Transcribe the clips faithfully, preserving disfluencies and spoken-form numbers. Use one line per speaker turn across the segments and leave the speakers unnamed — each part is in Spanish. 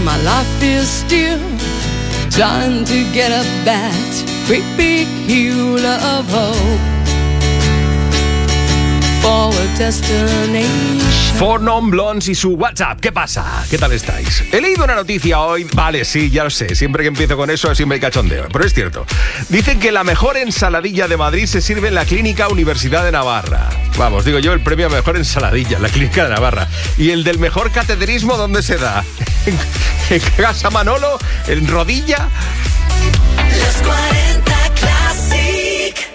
my life is still trying to get up that great big hill of hope for a destination.
Four Non Blondes y su WhatsApp. ¿Qué pasa? ¿Qué tal estáis? He leído una noticia hoy. Vale, sí, ya lo sé. Siempre que empiezo con eso siempre hay cachondeo. Pero es cierto. Dicen que la mejor ensaladilla de Madrid se sirve en la Clínica Universidad de Navarra. Vamos, digo yo, el premio a mejor ensaladilla en la Clínica de Navarra. ¿Y el del mejor cateterismo dónde se da? ¿En Casa Manolo? ¿En Rodilla?
Los cuarenta Classic.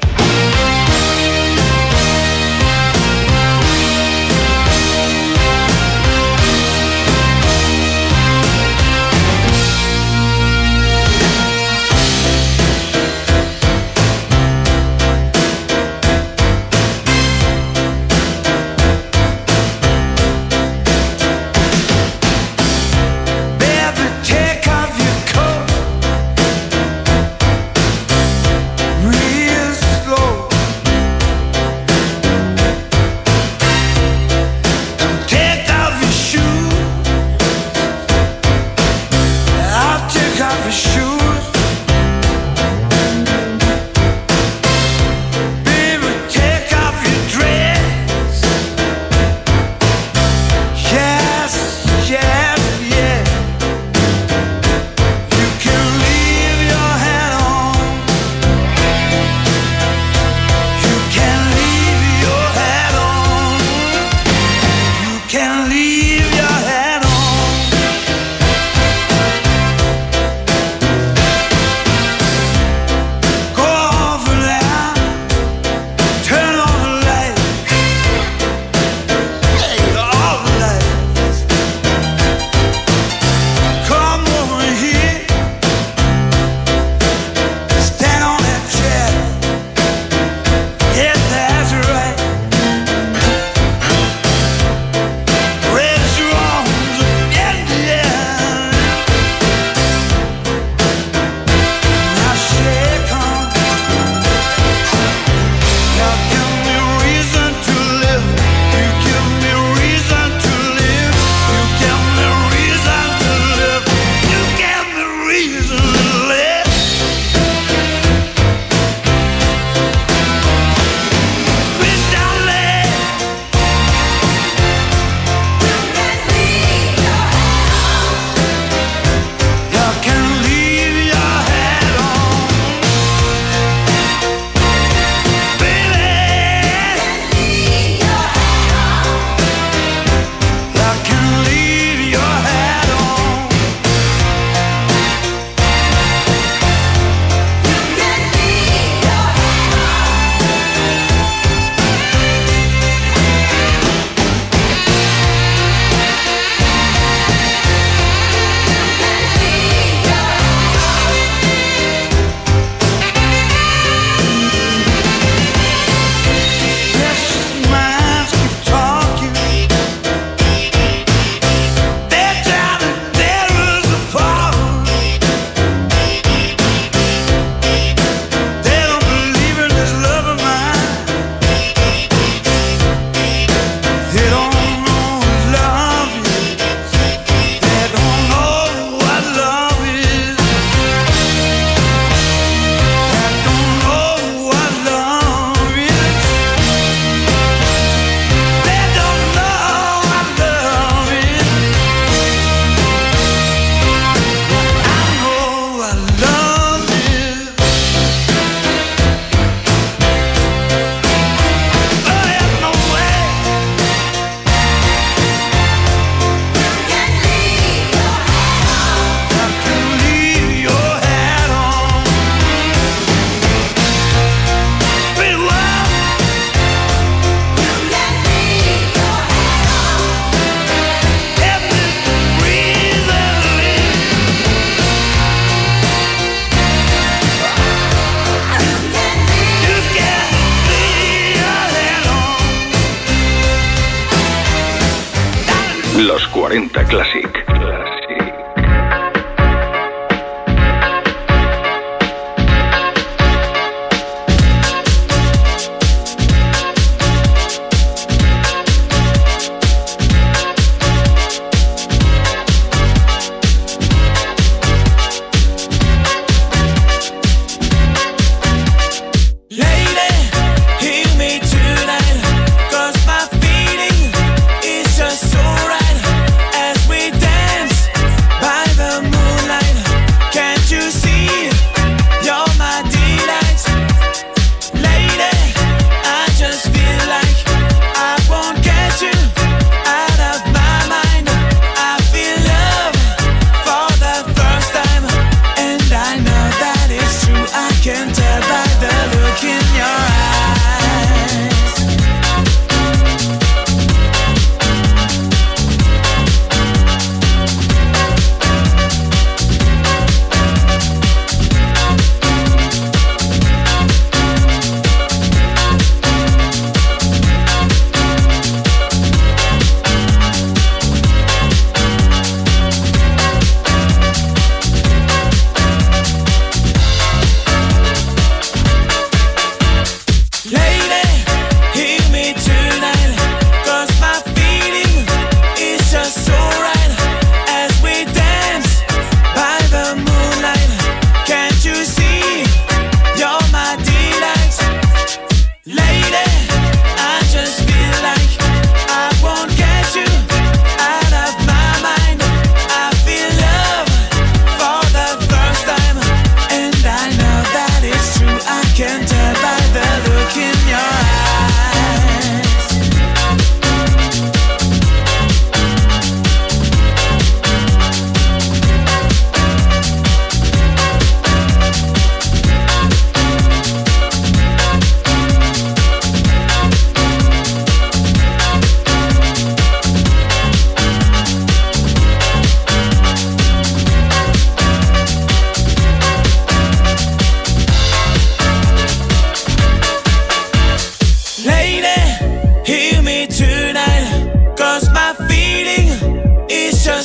Los cuarenta Classic.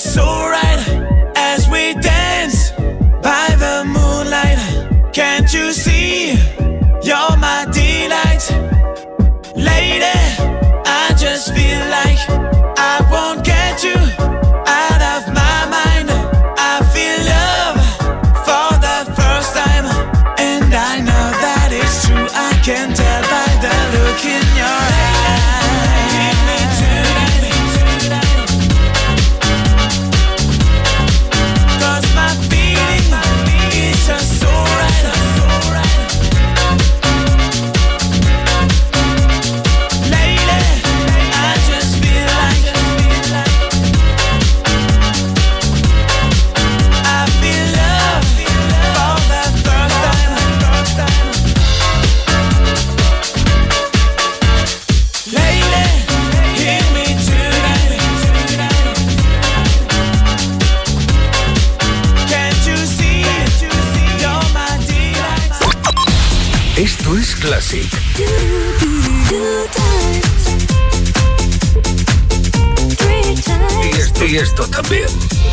just so right as we dance by the moonlight. Can't you see you're my delight? Lady, I just feel like I won't get you out of my mind. I feel love for the first time, and I know that it's true. I can tell by the look in your eyes. Give me tonight, cause my feeling is just so right, so right. Lady, I just feel like I feel love for the first time, first time. Lady, hear me tonight. Can't you see you're my delight?
Esto es Classic. Y esto, y esto también.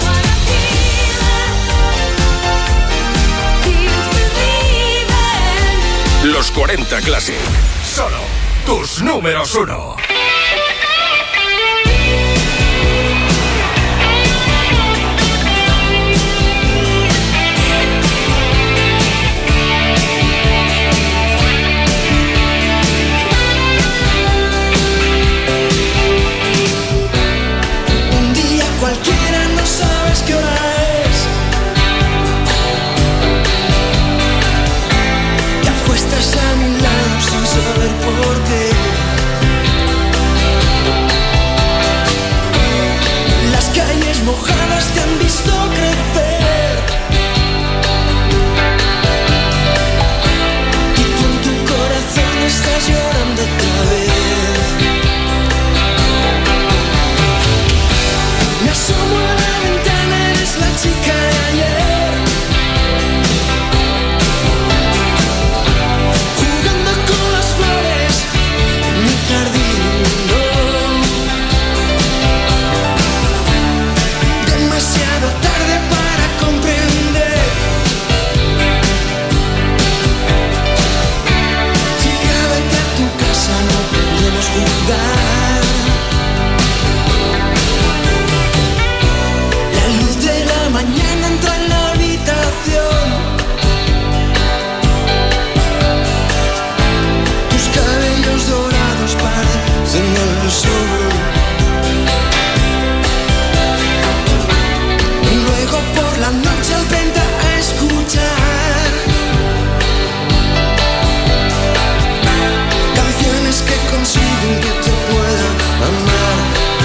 Los cuarenta Classic. Solo tus números uno.
Un día cualquiera, no sabes qué hora es. Te acuestas a mi lado sin saber por qué. Las calles mojadas te han visto crecer, y tú en tu corazón estás llorando otra vez. Me asomo a la ventana, eres la chica de ayer, jugando con las flores en mi jardín. No. Demasiado tarde para comprender. Chica, vete a tu casa, no podemos jugar. La luz de la mañana entra en la habitación. Tus cabellos dorados parecen el sol. Y luego por la noche al frente a escuchar canciones que consiguen que te pueda amar.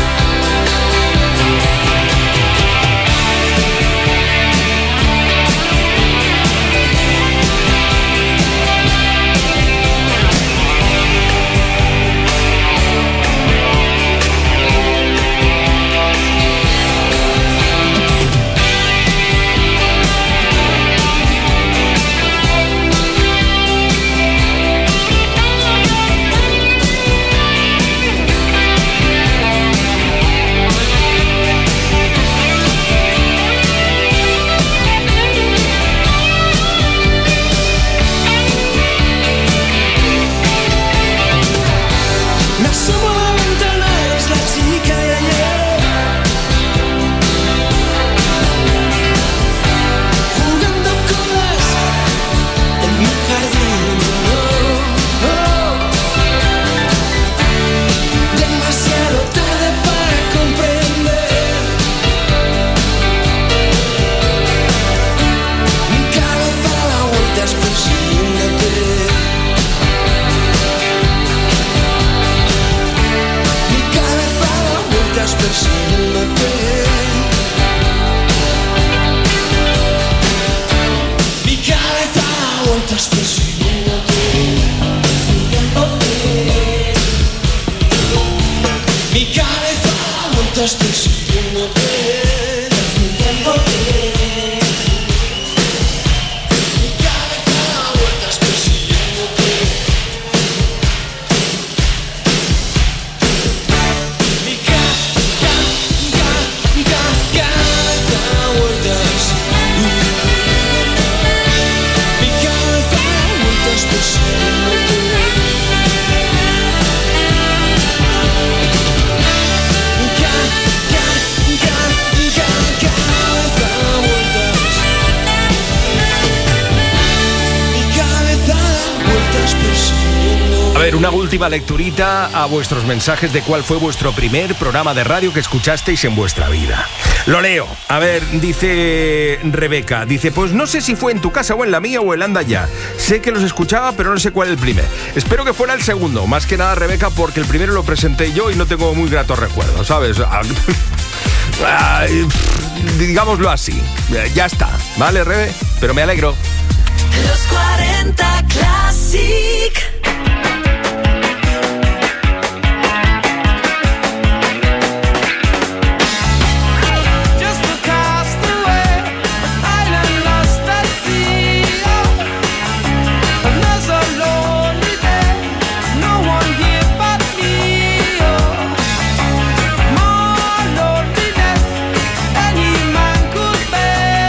Me asomo a la ventana, eres la chica de ayer, jugando con las en mi jardín. Oh, oh. Demasiado tarde para comprender. Mi cabeza da vueltas persiguiéndote. Mi cabeza da vueltas persiguiéndote. Mi cabeza da vueltas persiguiéndote. Mi cabeza da vueltas persiguiéndote. Mi cabeza da vueltas persiguiéndote. Mi ca, ca, ca, ca,
ver, una última lecturita a vuestros mensajes de cuál fue vuestro primer programa de radio que escuchasteis en vuestra vida. Lo leo. A ver, dice Rebeca, dice, pues no sé si fue en tu casa o en la mía o en Anda Ya. Sé que los escuchaba, pero no sé cuál el primer. Espero que fuera el segundo, más que nada, Rebeca, porque el primero lo presenté yo y no tengo muy gratos recuerdos, ¿sabes? Ay, digámoslo así. Ya está, ¿vale, Rebe? Pero me alegro.
Los cuarenta Classic.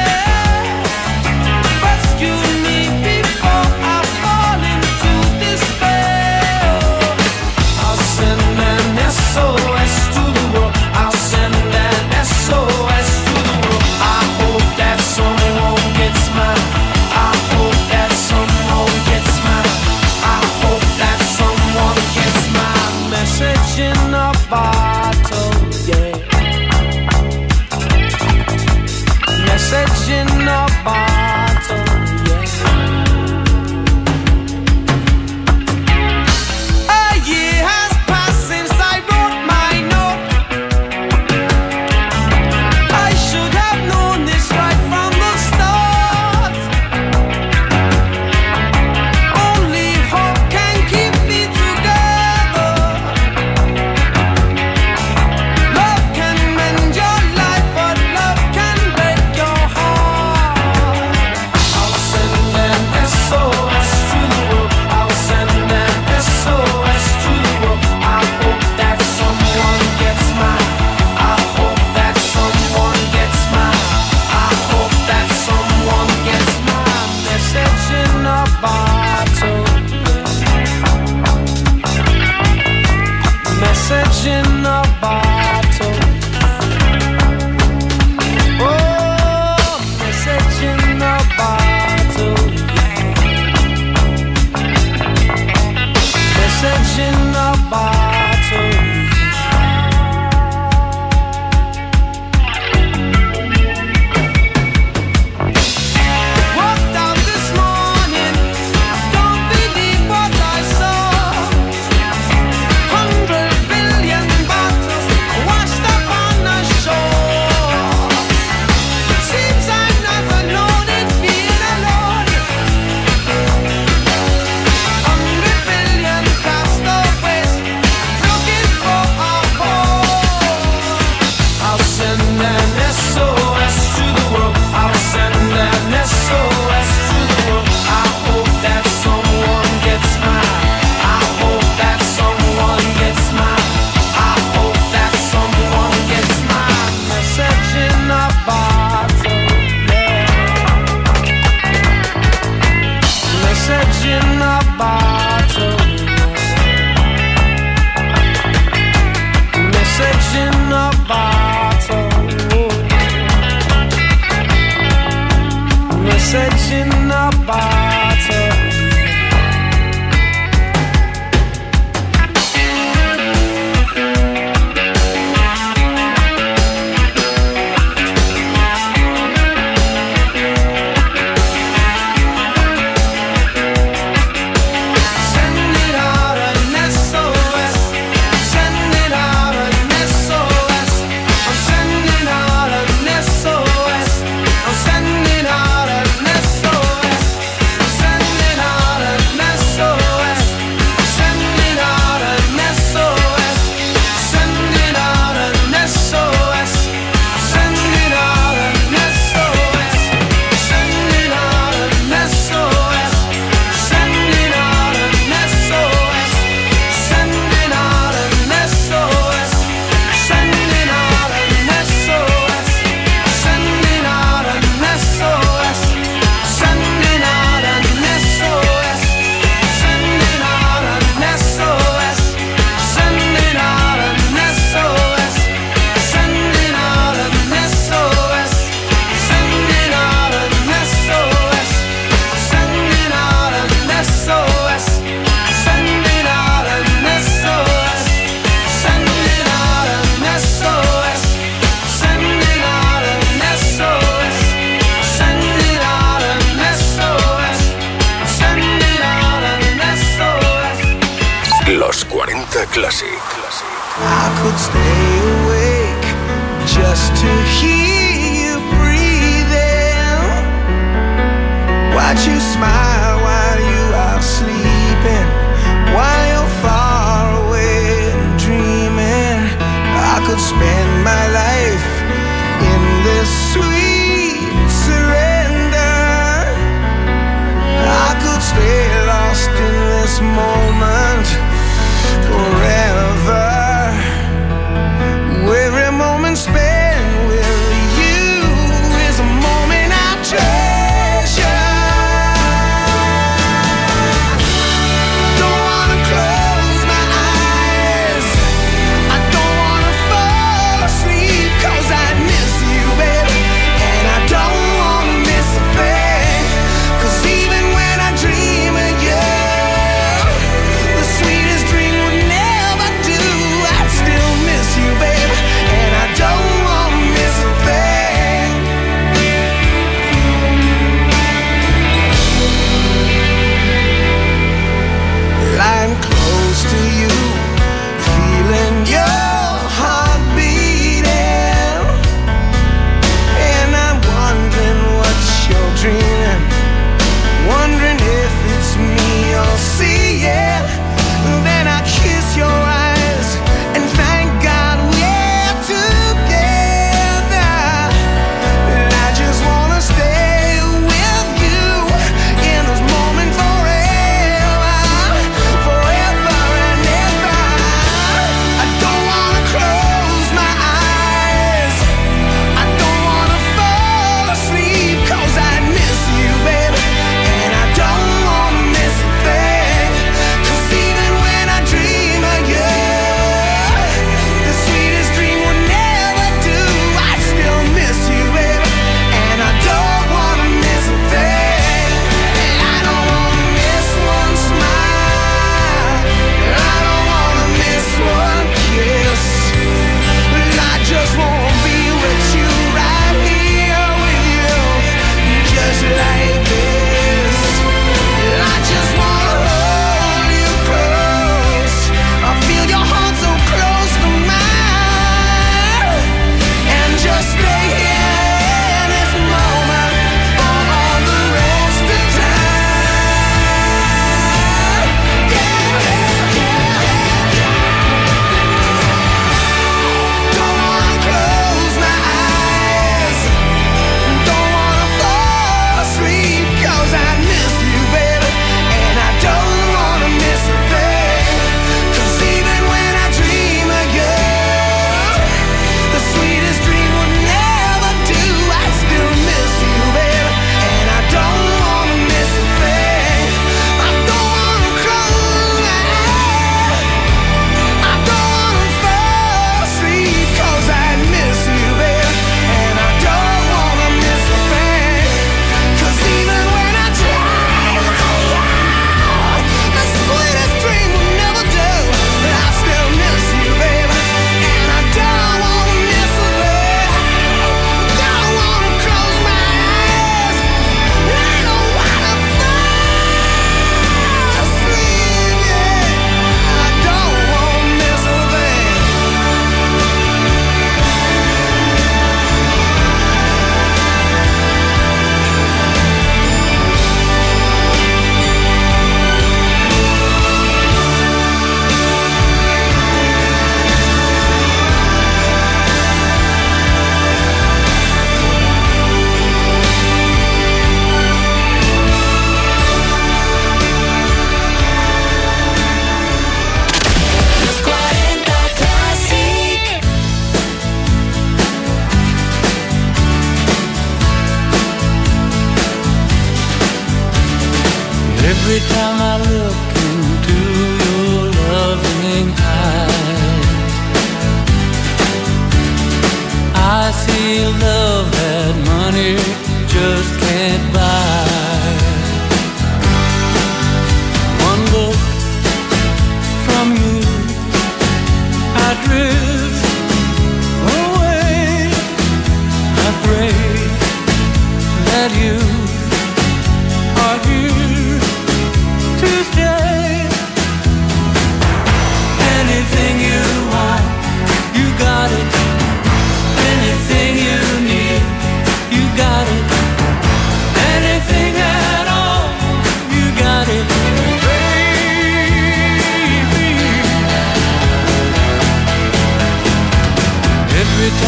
This
Los cuarenta Classic.
I could stay awake just to hear you breathing. Watch you smile while you are sleeping, while you're far away and dreaming. I could spend my life in this sweet surrender. I could stay lost in this moment forever. Every moment spent with you is a moment I treasure.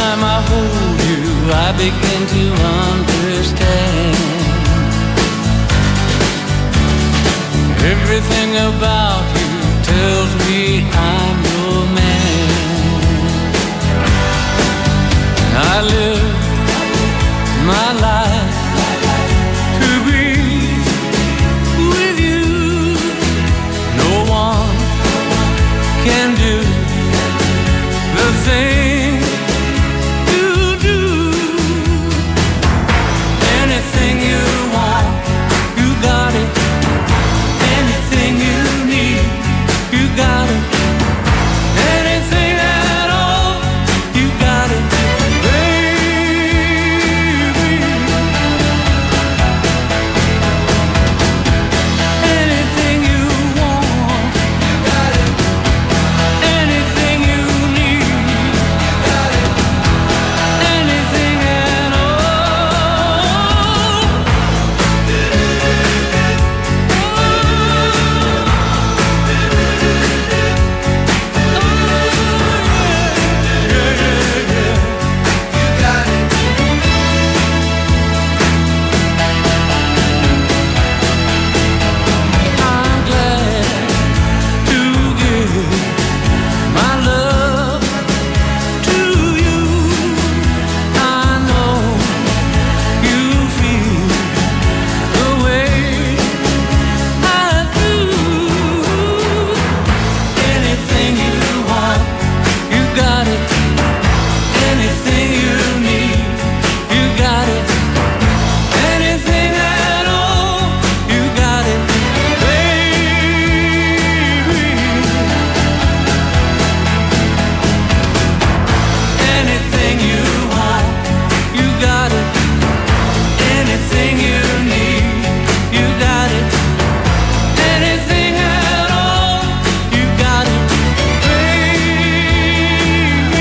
time I hold you, I begin to understand. Everything about you tells me I'm your man. I live my life to be with you. No one can do the thing you do. Anything you want, you got it. Anything you need, you got it. Anything at all, you got it, baby. Anything you want, you got it. Anything you need, you got it. Anything at all. I'm glad to give my love to you. I know you feel the way I do. Anything you want, you got it. Anything you need, you got it. Anything at all, you got it, baby. Anything you want, you got it. Anything you need, you got it. Anything at all, you got it, baby.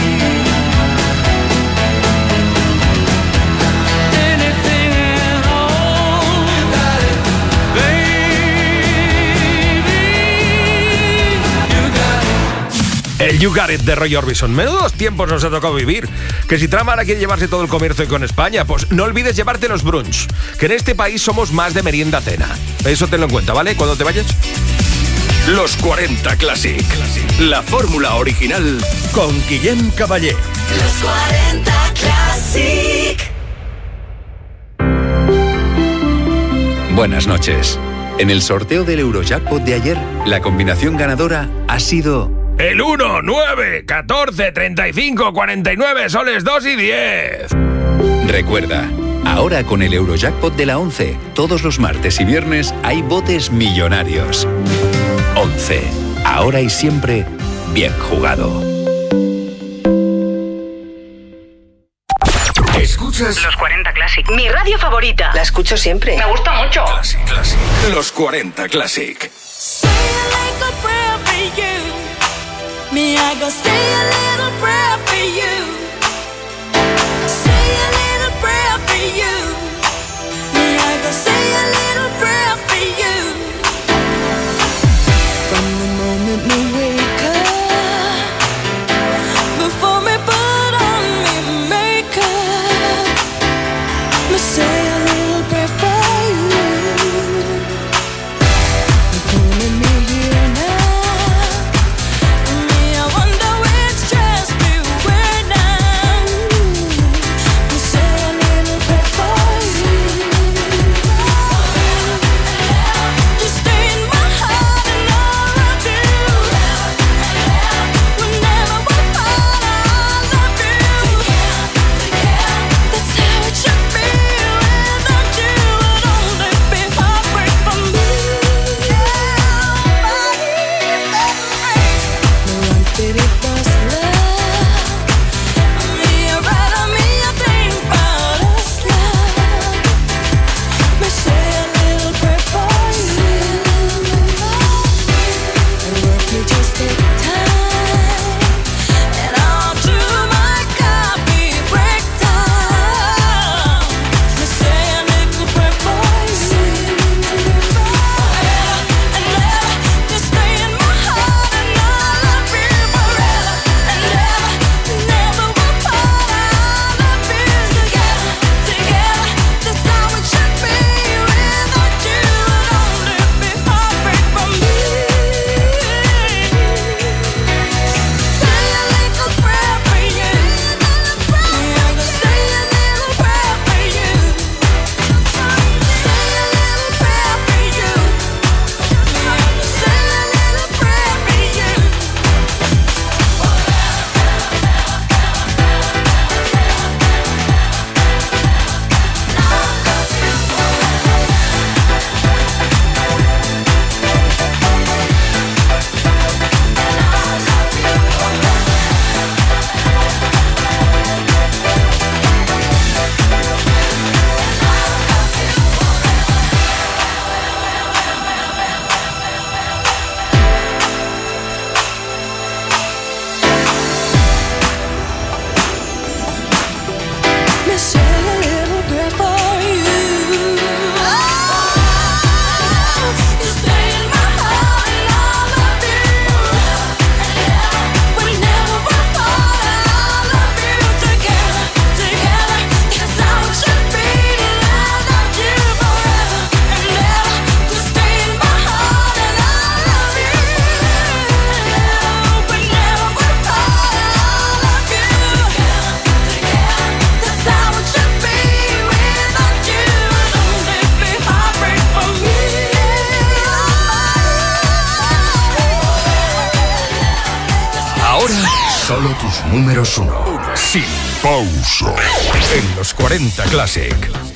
Anything at all, you got it, baby. You got it.
El You Got It de Roy Orbison. Menudos tiempos nos ha tocado vivir. Que si Trama ahora quiere llevarse todo el comercio con España, pues no olvides llevarte los brunch. Que en este país somos más de merienda-cena. Eso tenlo en cuenta, ¿vale? Cuando te vayas.
Los cuarenta Classic. La fórmula original con Guillem Caballé.
Los cuarenta Classic.
Buenas noches. En el sorteo del Eurojackpot de ayer, la combinación ganadora ha sido
El uno, nueve, catorce, treinta y cinco, cuarenta y nueve, soles dos y diez.
Recuerda, ahora con el Eurojackpot de la once, todos los martes y viernes hay botes millonarios. once. Ahora y siempre, bien jugado.
Escuchas
Los cuarenta Classic. Mi radio favorita. La escucho siempre. Me gusta mucho.
Classic, Classic. Los cuarenta Classic.
Say a little prayer for you. Me, I go say a little prayer for you. Say a little prayer for you. Me, I go say a little prayer for you. From the moment we wake up, before me put on me makeup, me say a little prayer for you. You're pulling me here now. Me, I wonder which dress we wear now. Me say a little prayer for you. You stay in my heart and all I do.
Solo tus números uno. Sin pausa. En los cuarenta Classic.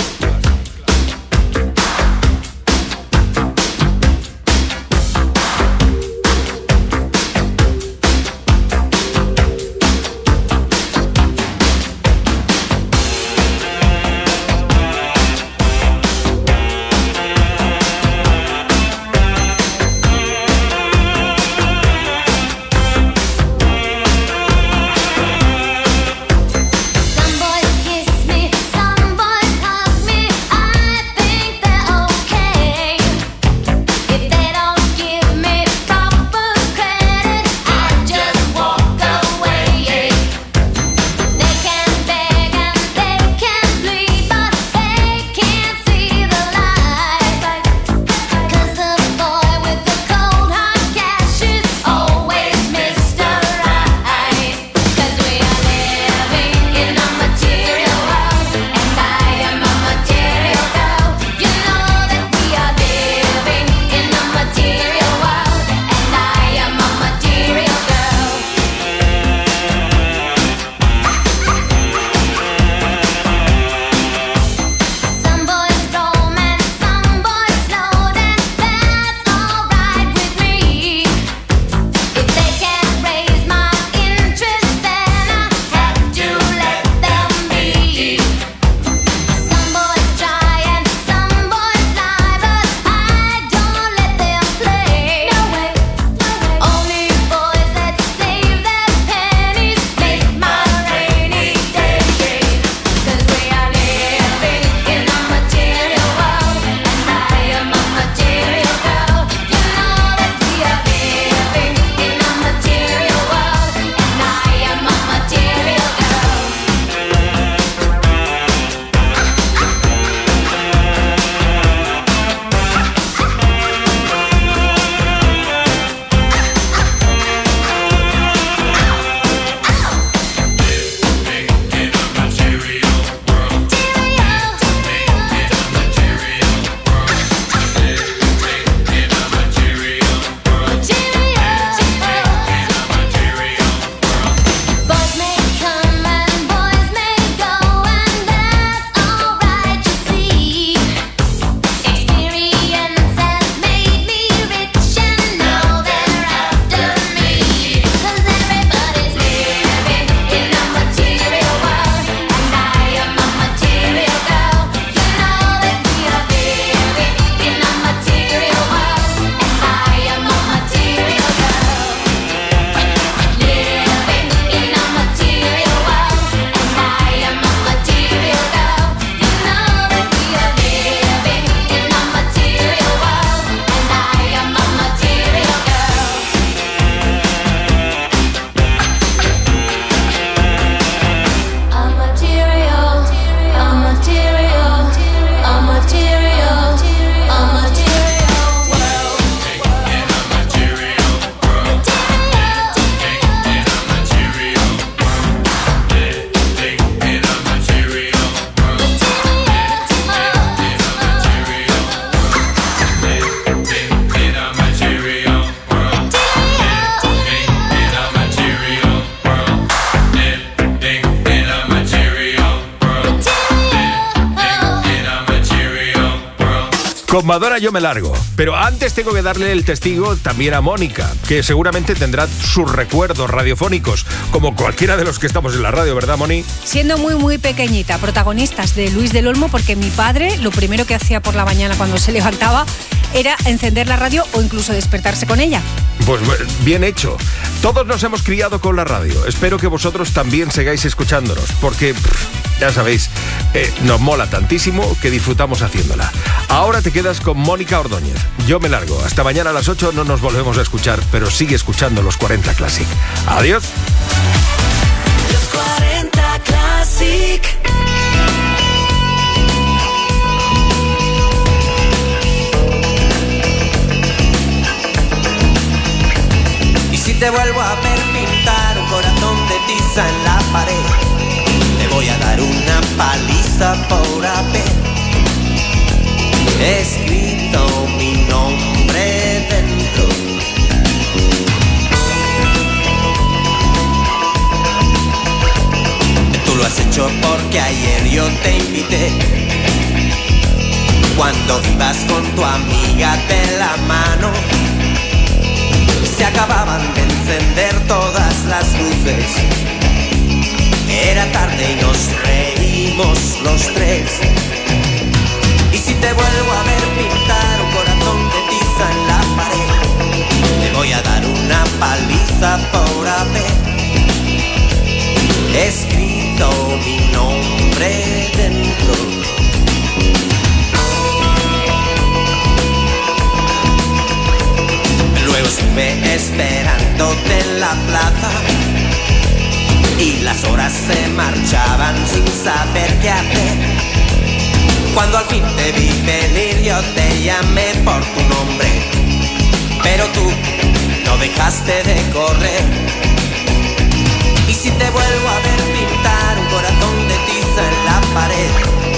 Con Madonna yo me largo, pero antes tengo que darle el testigo también a Mónica, que seguramente tendrá sus recuerdos radiofónicos, como cualquiera de los que estamos en la radio, ¿verdad, Moni?
Siendo muy, muy pequeñita, protagonistas de Luis del Olmo, porque mi padre lo primero que hacía por la mañana cuando se levantaba era encender la radio o incluso despertarse con ella.
Pues bien hecho. Todos nos hemos criado con la radio. Espero que vosotros también sigáis escuchándonos, porque pff, ya sabéis, eh, nos mola tantísimo que disfrutamos haciéndola. Ahora te quedas con Mónica Ordóñez. Yo me largo. Hasta mañana a las ocho no nos volvemos a escuchar, pero sigue escuchando los cuarenta Classic. Adiós.
Los cuarenta Classic.
Y si te vuelvo a ver pintar un corazón de tiza en la pared, te voy a dar una paliza por haber escrito mi nombre dentro. que ayer yo te invité. Cuando ibas con tu amiga de la mano, se acababan de encender todas las luces. Era tarde y nos reímos los tres. Y si te vuelvo a ver pintar un corazón de tiza en la pared, te voy a dar una paliza por haber escrito mi nombre dentro. Luego estuve esperándote en la plaza y las horas se marchaban sin saber qué hacer. Cuando al fin te vi venir yo te llamé por tu nombre, pero tú no dejaste de correr. Y si te vuelvo a ver pintar un corazón de tiza en la pared,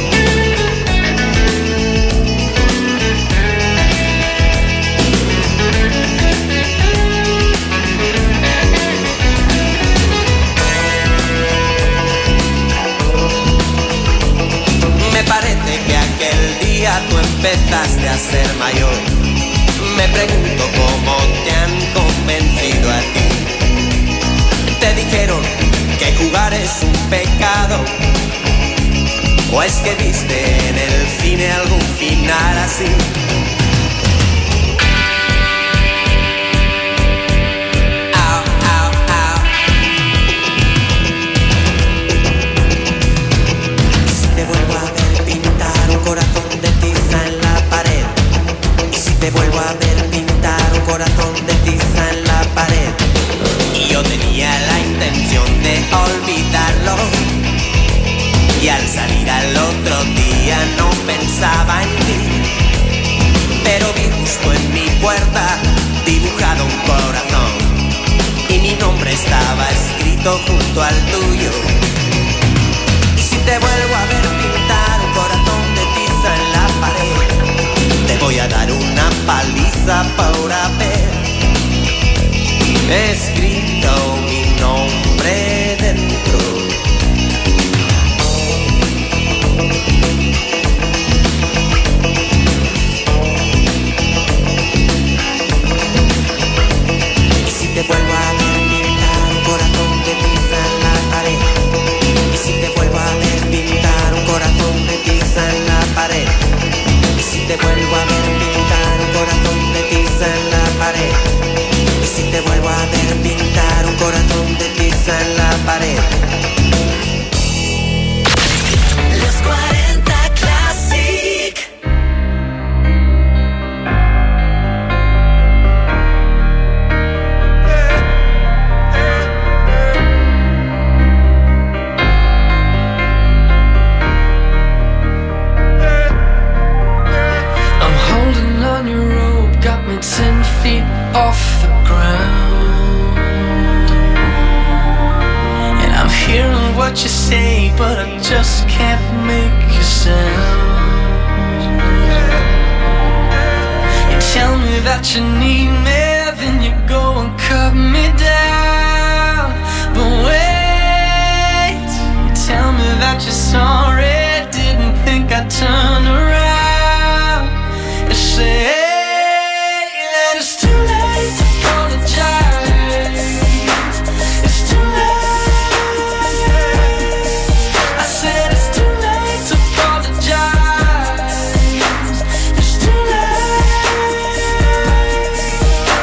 me parece que aquel día tú empezaste a ser mayor. Me pregunto cómo te han convencido a ti. Te dijeron que jugar es un pecado, o es que viste en el cine algún final así. Au, au, au. Y si te vuelvo a ver pintar un corazón de tiza en la pared, y si te vuelvo a ver pintar un corazón de tiza en la pared, y yo tenía la intención de olvidarlo, y al salir al otro día no pensaba en ti, pero vi justo en mi puerta dibujado un corazón, y mi nombre estaba escrito junto al tuyo. Y si te vuelvo a ver pintar un corazón de tiza en la pared, te voy a dar una paliza por haber escrito mi nombre dentro. Y si te vuelvo a ver pintar un corazón de tiza en la pared, y si te vuelvo a ver pintar un corazón de tiza en la pared, y si te vuelvo a ver pintar un corazón de tiza en la pared, y si te vuelvo a ver pintar un corazón de tiza en la pared. Los cuarenta Classic.
I'm holding on your rope, got me ten feet off the ground, and I'm hearing what you say, but I just can't make a sound. You tell me that you need me, then you go and cut me down. But wait, you tell me that you're sorry, didn't think I'd turn around. You say that it's too late to apologize. It's too late. I said it's too late to apologize. It's too late.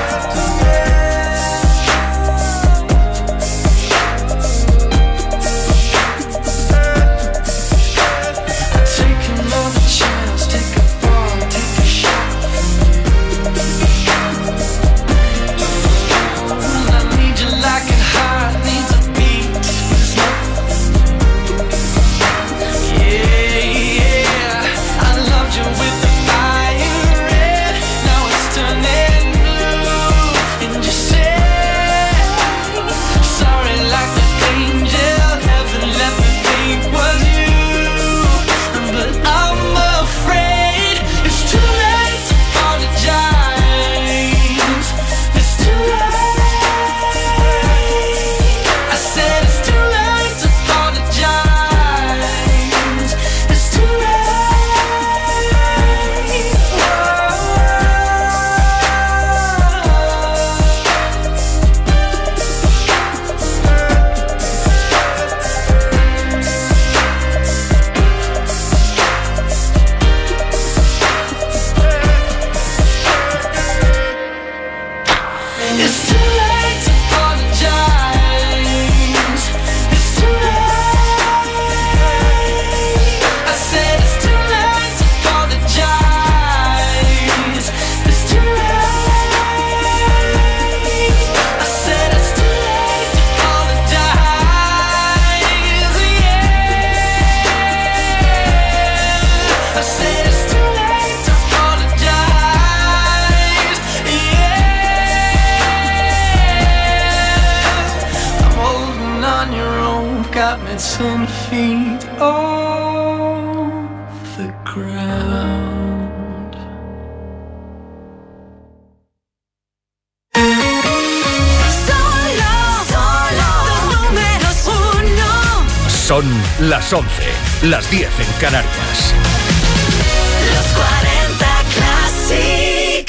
got me ten feet off the ground.
Solo, solo, los números uno.
Son las once, las diez en Canarias.
Los cuarenta Classic.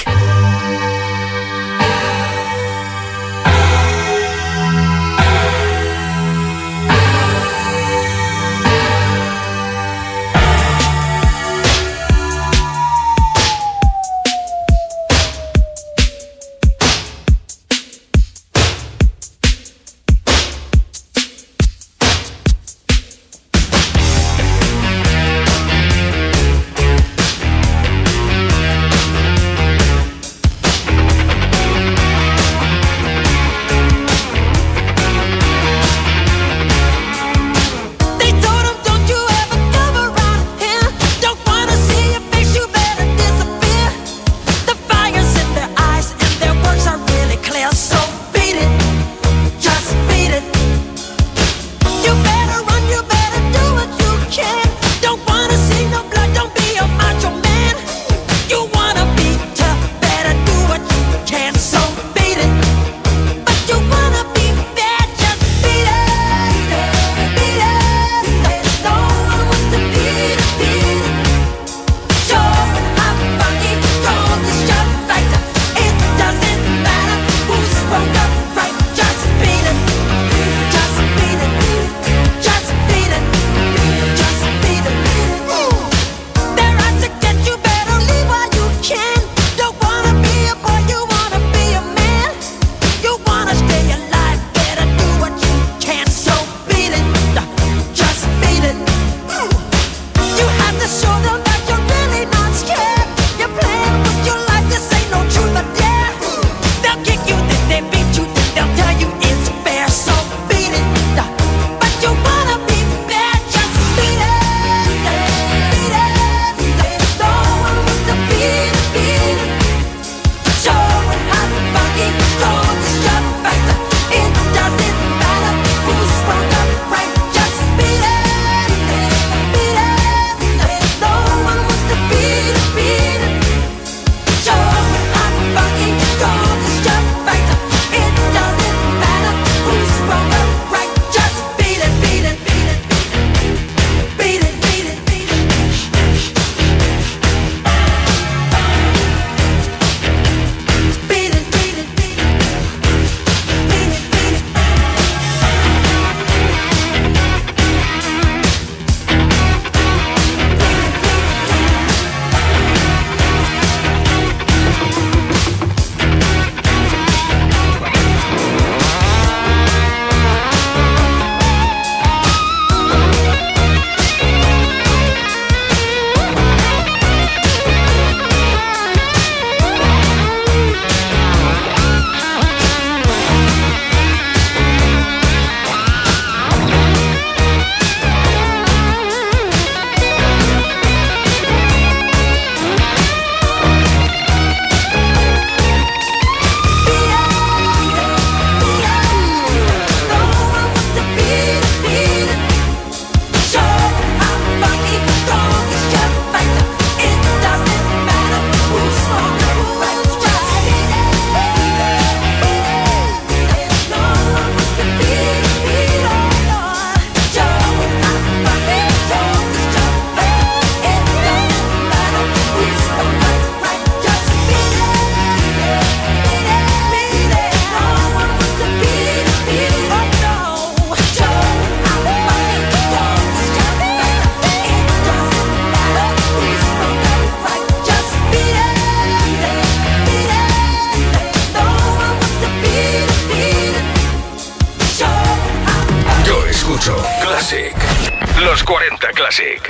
Classic. Los cuarenta Classic.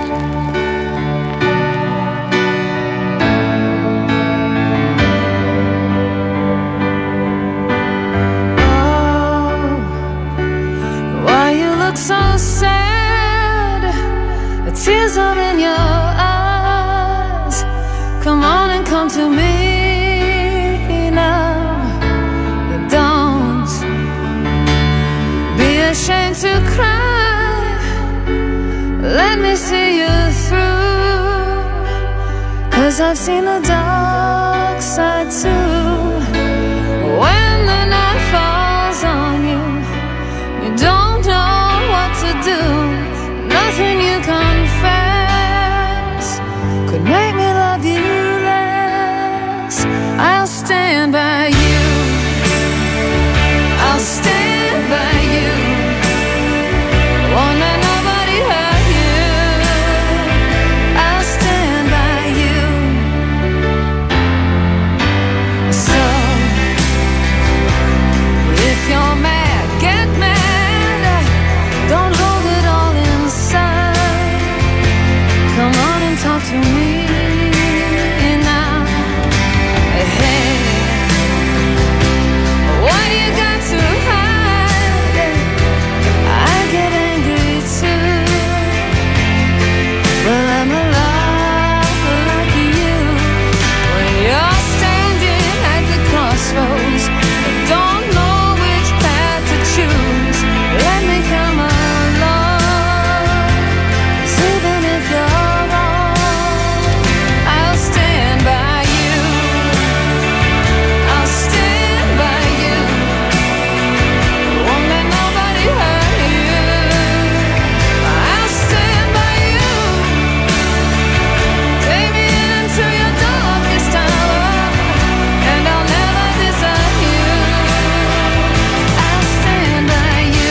So sad, the tears are in your eyes. Come on and come to me now. Don't be ashamed to cry. let me see you through, 'cause I've seen the dark side too. When the night falls on you, you don't know what to do. Nothing you confess could make me love you less. I'll stand by you, I'll stand by you. Won't let nobody hurt you. I'll stand by you. So if you're mad, get mad. Don't hold it all inside. Come on and talk to me now. Hey, what do you got to hide? I get angry too. Well, I'm alive like you. When you're standing at the crossroads, don't know which path to choose. Let me come along, 'cause even if you're wrong, I'll stand by you. I'll stand by you. Won't let nobody hurt you. I'll stand by you. Take me into your darkest hour, and I'll never desert you. I'll stand by you.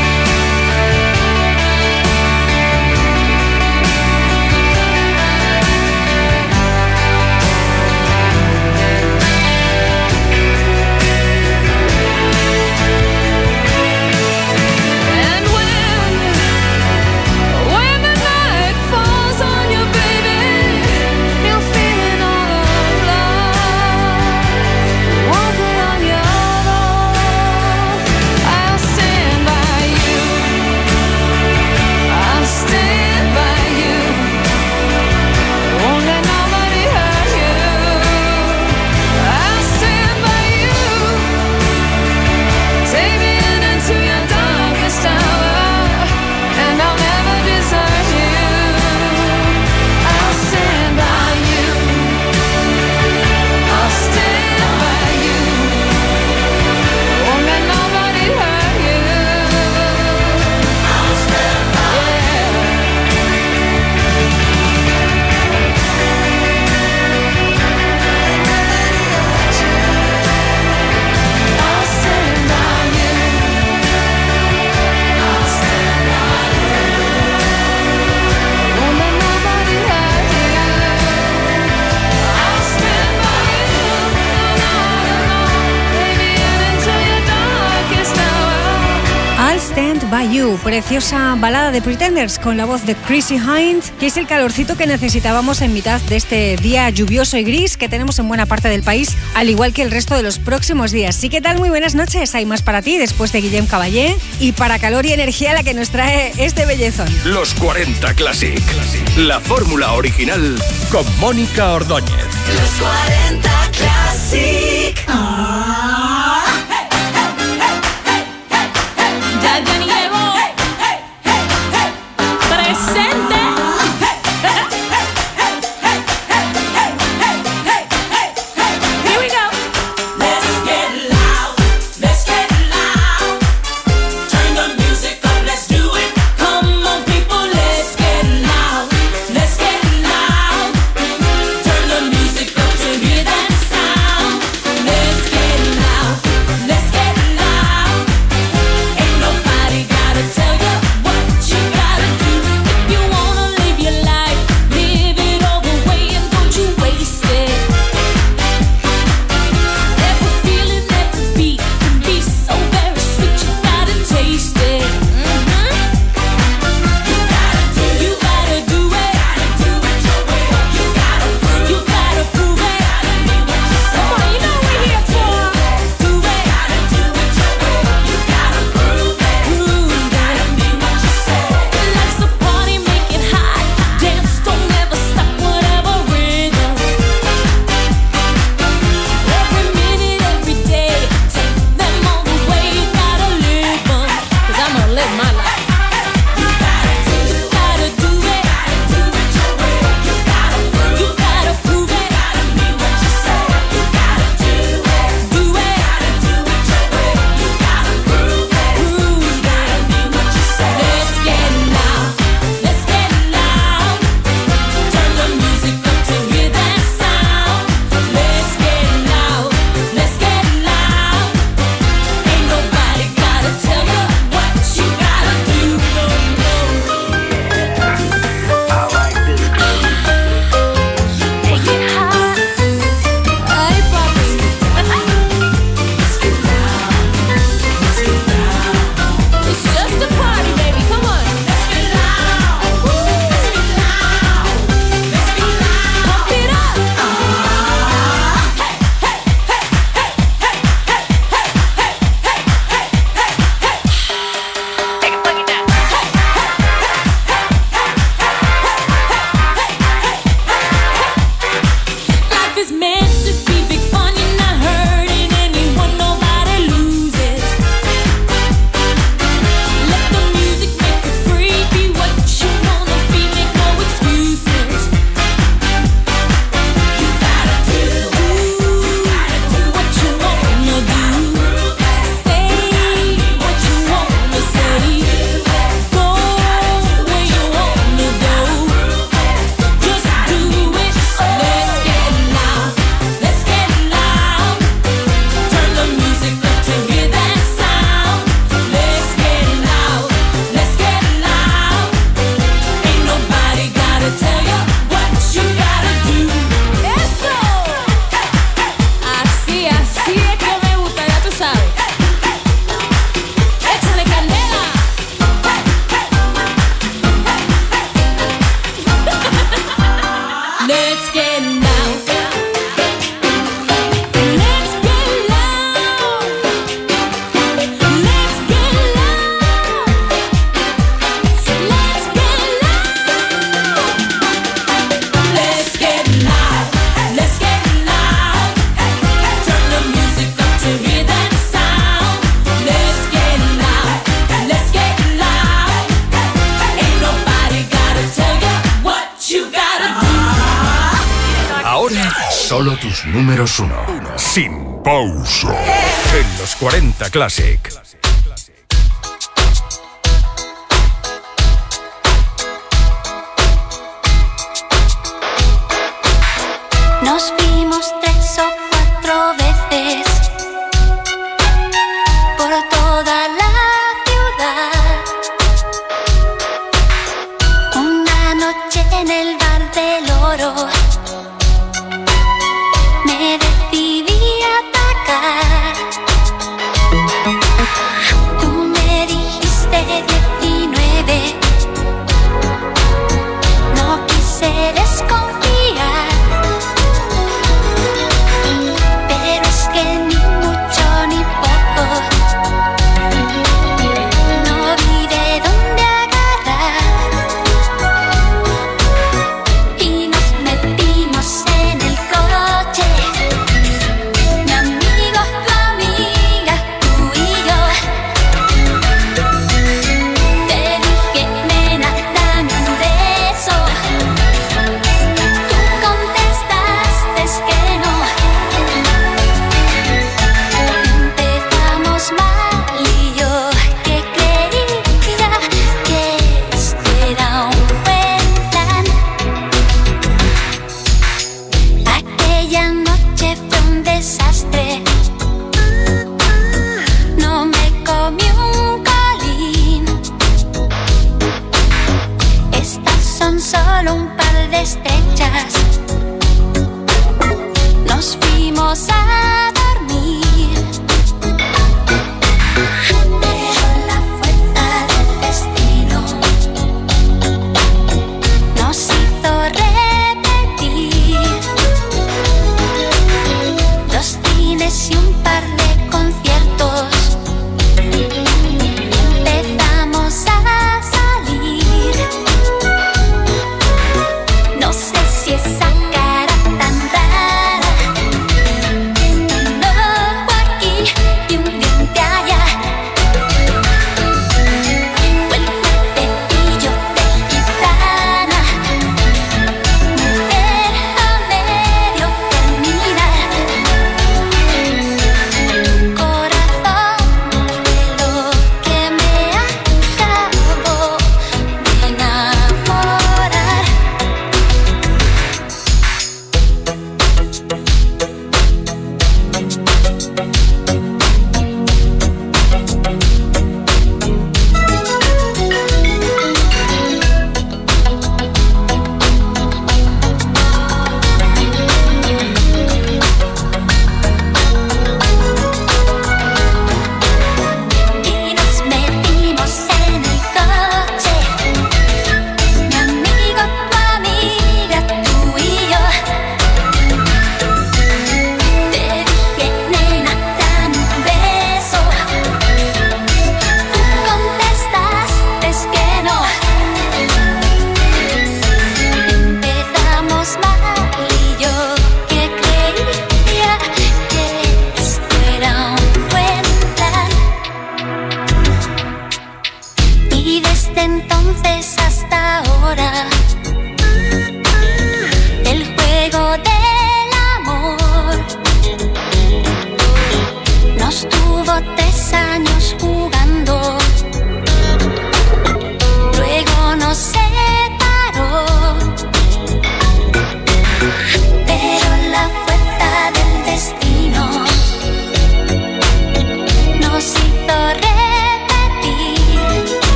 And when, when the night falls on you, baby, you're feeling all alone. Won't be on your own. I'll stand by you. I'll stand by you. Won't let nobody hurt you. I'll stand by you. Take me in into your darkest hour, and I'll never desert you. I'll stand by you. I'll stand by you. Won't let nobody hurt you. I'll stand by you. I'll stand by you. I'll stand by you. Won't let nobody hurt you. I'll stand by you. No, no, no. Take me in into your darkest hour.
I'll Stand By You, preciosa balada de Pretenders con la voz de Chrissy Hynde, que es el calorcito que necesitábamos en mitad de este día lluvioso y gris que tenemos en buena parte del país, al igual que el resto de los próximos días. Sí, ¿qué tal? Muy buenas noches. Hay más para ti después de Guillem Caballé y para calor y energía la que nos trae este bellezón.
Los cuarenta Classic. La fórmula original con Mónica Ordóñez.
Los cuarenta Classic.
Ya ya llegó. Presente. Here we go.
Let's get loud, let's get loud. Turn the music up, let's do it. Come on, people, let's get loud, let's get loud. Turn the music up to hear that sound. Let's get loud,
Solo tus números uno. Sin pausa. En los cuarenta Classic.
Nos vimos tres o cuatro veces por toda la ciudad. Una noche en el bar del Oro me decidí atacar. Tú me dijiste diecinueve, no quise desconfiar.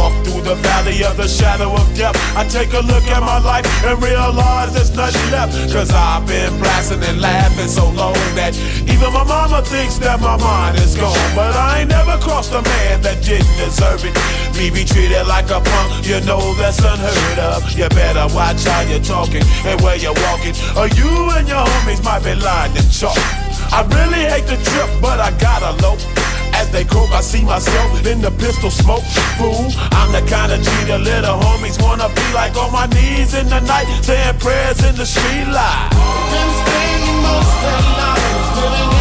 walk through the valley of the shadow of death, I take a look at my life and realize there's nothing left. Cause I've been blasting and laughing so long that even my mama thinks that my mind is gone. But I ain't never crossed a man that didn't deserve it. Me be treated like a punk, you know that's unheard of. You better watch how you're talking and where you're walking, or you and your homies might be lying in chalk. I really hate the trip, but I gotta low. As they croak, I see myself in the pistol smoke. Fool, I'm the kind of G the little homies wanna be like, on my knees in the night, saying prayers in the street light. Been spending most of their lives living